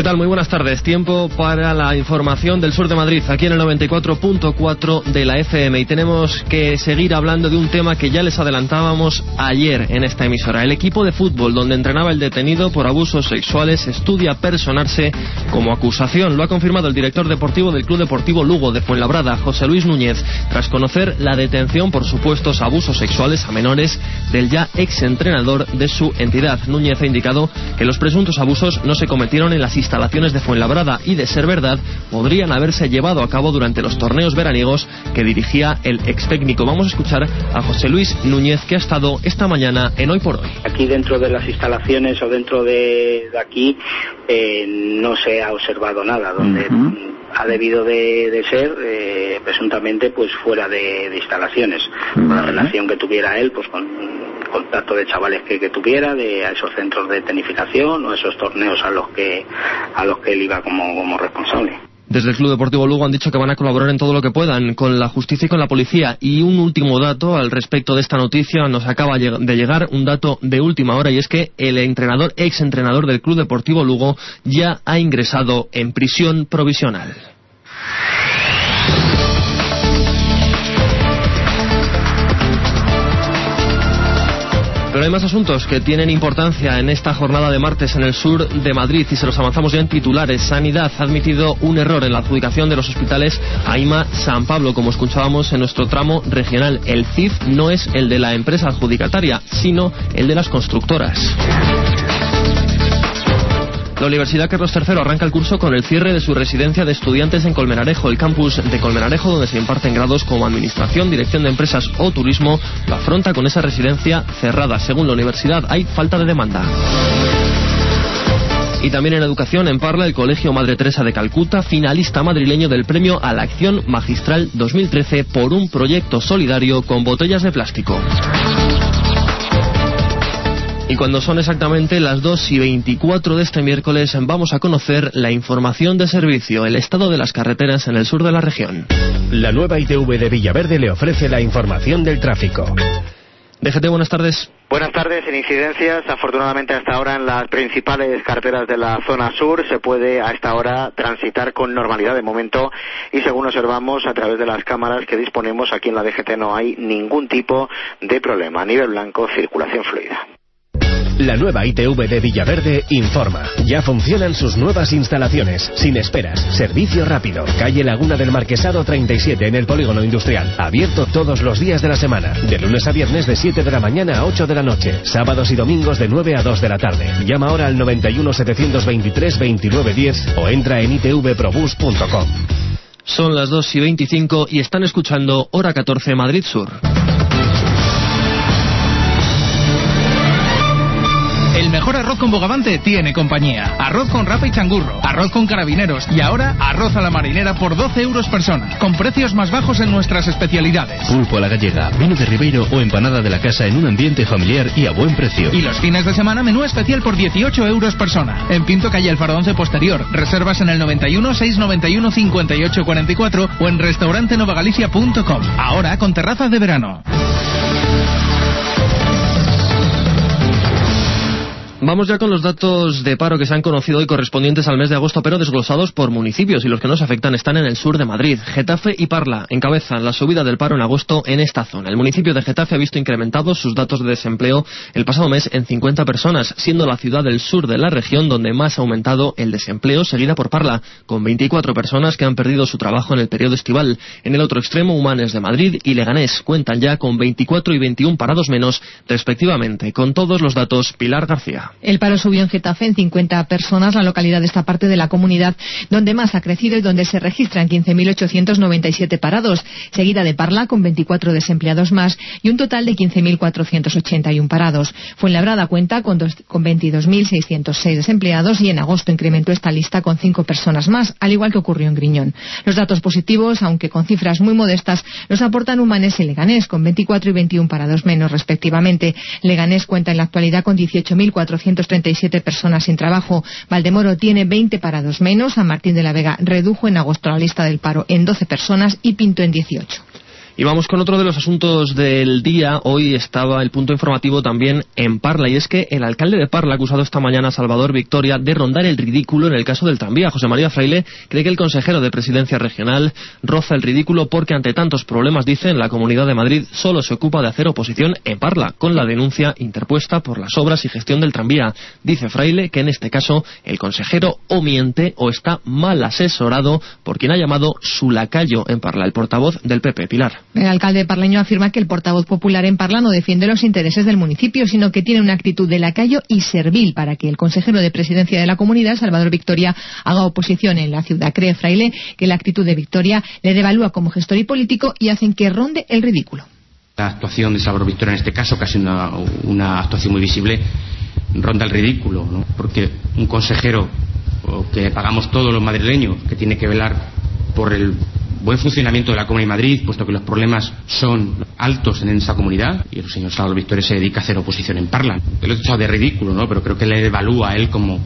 ¿Qué tal? Muy buenas tardes. Tiempo para la información del sur de Madrid, aquí en el 94.4 de la FM. Y tenemos que seguir hablando de un tema que ya les adelantábamos ayer en esta emisora. El equipo de fútbol donde entrenaba el detenido por abusos sexuales estudia personarse como acusación. Lo ha confirmado el director deportivo del Club Deportivo Lugo de Fuenlabrada, José Luis Núñez, tras conocer la detención por supuestos abusos sexuales a menores del ya exentrenador de su entidad. Núñez ha indicado que los presuntos abusos no se cometieron en las instalaciones de Fuenlabrada y, de ser verdad, podrían haberse llevado a cabo durante los torneos veraniegos que dirigía el ex técnico. Vamos a escuchar a José Luis Núñez, que ha estado esta mañana en Hoy por Hoy. Aquí dentro de las instalaciones o dentro de aquí no se ha observado nada, donde ha debido de ser presuntamente pues fuera de instalaciones, con la relación que tuviera él pues con contacto de chavales que tuviera a esos centros de tecnificación o esos torneos a los que él iba como responsable. Desde el Club Deportivo Lugo han dicho que van a colaborar en todo lo que puedan con la justicia y con la policía. Y un último dato al respecto de esta noticia, nos acaba de llegar un dato de última hora, y es que el exentrenador del Club Deportivo Lugo ya ha ingresado en prisión provisional. Pero hay más asuntos que tienen importancia en esta jornada de martes en el sur de Madrid, y se los avanzamos ya en titulares. Sanidad ha admitido un error en la adjudicación de los hospitales AIMA San Pablo, como escuchábamos en nuestro tramo regional. El CIF no es el de la empresa adjudicataria, sino el de las constructoras. La Universidad Carlos III arranca el curso con el cierre de su residencia de estudiantes en Colmenarejo. El campus de Colmenarejo, donde se imparten grados como Administración, Dirección de Empresas o Turismo, lo afronta con esa residencia cerrada. Según la universidad, hay falta de demanda. Y también en educación, en Parla, el Colegio Madre Teresa de Calcuta, finalista madrileño del premio a la Acción Magistral 2013 por un proyecto solidario con botellas de plástico. Y cuando son exactamente las 2:24 de este miércoles, vamos a conocer la información de servicio, el estado de las carreteras en el sur de la región. La nueva ITV de Villaverde le ofrece la información del tráfico. DGT, buenas tardes. Buenas tardes. En incidencias, afortunadamente hasta ahora en las principales carreteras de la zona sur se puede a esta hora transitar con normalidad de momento, y según observamos a través de las cámaras que disponemos aquí en la DGT no hay ningún tipo de problema. A nivel blanco, circulación fluida. La nueva ITV de Villaverde informa. Ya funcionan sus nuevas instalaciones. Sin esperas. Servicio rápido. Calle Laguna del Marquesado 37 en el Polígono Industrial. Abierto todos los días de la semana. De lunes a viernes de 7 de la mañana a 8 de la noche. Sábados y domingos de 9 a 2 de la tarde. Llama ahora al 91 723 2910 o entra en itvprobus.com. Son las 2:25 y están escuchando Hora 14 Madrid Sur. El mejor arroz con bogavante tiene compañía. Arroz con rapa y changurro, arroz con carabineros y ahora arroz a la marinera por 12 euros persona, con precios más bajos en nuestras especialidades. Pulpo a la gallega, vino de Ribeiro o empanada de la casa en un ambiente familiar y a buen precio. Y los fines de semana menú especial por 18 euros persona. En Pinto, calle El Faro 11 posterior. Reservas en el 91 691 58 44 o en restaurantenovagalicia.com. Ahora con terrazas de verano. Vamos ya con los datos de paro que se han conocido hoy correspondientes al mes de agosto, pero desglosados por municipios, y los que nos afectan están en el sur de Madrid. Getafe y Parla encabezan la subida del paro en agosto en esta zona. El municipio de Getafe ha visto incrementados sus datos de desempleo el pasado mes en 50 personas, siendo la ciudad del sur de la región donde más ha aumentado el desempleo, seguida por Parla, con 24 personas que han perdido su trabajo en el periodo estival. En el otro extremo, Humanes de Madrid y Leganés cuentan ya con 24 y 21 parados menos, respectivamente. Con todos los datos, Pilar García. El paro subió en Getafe en 50 personas, la localidad de esta parte de la comunidad donde más ha crecido y donde se registran 15.897 parados, seguida de Parla con 24 desempleados más y un total de 15.481 parados. Fuenlabrada cuenta con 22.606 desempleados y en agosto incrementó esta lista con 5 personas más, al igual que ocurrió en Griñón. Los datos positivos, aunque con cifras muy modestas, los aportan Humanes y Leganés, con 24 y 21 parados menos, respectivamente. Leganés cuenta en la actualidad con 18.437 personas sin trabajo. Valdemoro tiene 20 parados menos. San Martín de la Vega redujo en agosto la lista del paro en 12 personas y Pinto en 18. Y vamos con otro de los asuntos del día. Hoy estaba el punto informativo también en Parla, y es que el alcalde de Parla ha acusado esta mañana a Salvador Victoria de rondar el ridículo en el caso del tranvía. José María Fraile cree que el consejero de Presidencia Regional roza el ridículo porque ante tantos problemas, dice, en la Comunidad de Madrid solo se ocupa de hacer oposición en Parla, con la denuncia interpuesta por las obras y gestión del tranvía. Dice Fraile que en este caso el consejero o miente o está mal asesorado por quien ha llamado su lacayo en Parla, el portavoz del PP, Pilar. El alcalde parleño afirma que el portavoz popular en Parla no defiende los intereses del municipio, sino que tiene una actitud de lacayo y servil para que el consejero de Presidencia de la Comunidad, Salvador Victoria, haga oposición en la ciudad. Cree Fraile que la actitud de Victoria le devalúa como gestor y político y hacen que ronde el ridículo. La actuación de Salvador Victoria en este caso, casi una actuación muy visible, ronda el ridículo, ¿no? Porque un consejero que pagamos todos los madrileños, que tiene que velar por el buen funcionamiento de la Comunidad de Madrid, puesto que los problemas son altos en esta comunidad, y el señor Salvador Victoria se dedica a hacer oposición en Parla. Lo he echado de ridículo, ¿no? Pero creo que le devalúa a él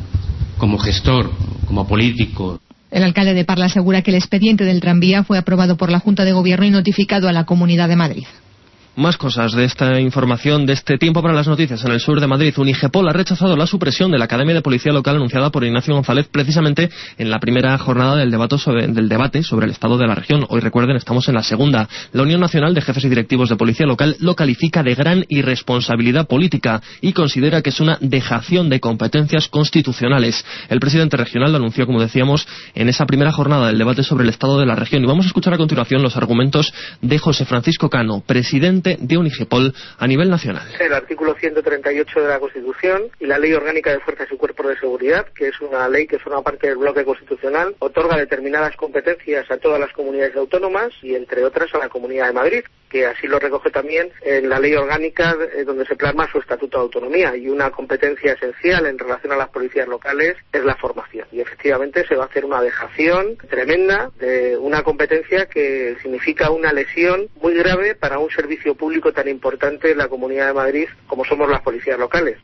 como gestor, como político. El alcalde de Parla asegura que el expediente del tranvía fue aprobado por la Junta de Gobierno y notificado a la Comunidad de Madrid. Más cosas de esta información, de este tiempo para las noticias. En el sur de Madrid, Unigepol ha rechazado la supresión de la Academia de Policía Local anunciada por Ignacio González precisamente en la primera jornada del debate sobre el estado de la región. Hoy, recuerden, estamos en la segunda. La Unión Nacional de Jefes y Directivos de Policía Local lo califica de gran irresponsabilidad política y considera que es una dejación de competencias constitucionales. El presidente regional lo anunció, como decíamos, en esa primera jornada del debate sobre el estado de la región. Y vamos a escuchar a continuación los argumentos de José Francisco Cano, presidente de Unigepol a nivel nacional. El artículo 138 de la Constitución y la Ley Orgánica de Fuerzas y Cuerpos de Seguridad, que es una ley que forma parte del bloque constitucional, otorga determinadas competencias a todas las comunidades autónomas y, entre otras, a la Comunidad de Madrid, que así lo recoge también en la Ley Orgánica donde se plasma su Estatuto de Autonomía. Y una competencia esencial en relación a las policías locales es la formación. Y efectivamente se va a hacer una dejación tremenda de una competencia que significa una lesión muy grave para un servicio público tan importante en la Comunidad de Madrid como somos las policías locales.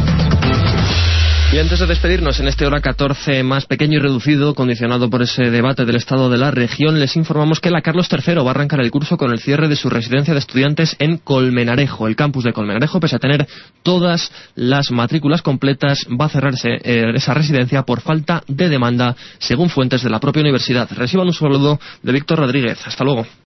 Y antes de despedirnos en este hora 14 más pequeño y reducido, condicionado por ese debate del estado de la región, les informamos que la Carlos III va a arrancar el curso con el cierre de su residencia de estudiantes en Colmenarejo. El campus de Colmenarejo, pese a tener todas las matrículas completas, va a cerrarse esa residencia por falta de demanda, según fuentes de la propia universidad. Reciban un saludo de Víctor Rodríguez. Hasta luego.